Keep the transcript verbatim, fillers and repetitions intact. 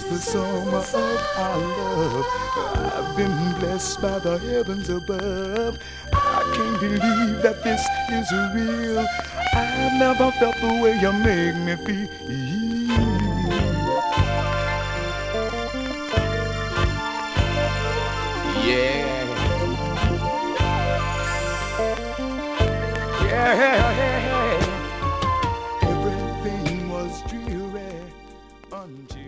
the summer of our love. I've been blessed by the heavens above. I can't believe that this is real. I've never felt the way you make me feel. Yeah. Yeah. Everything was dreary until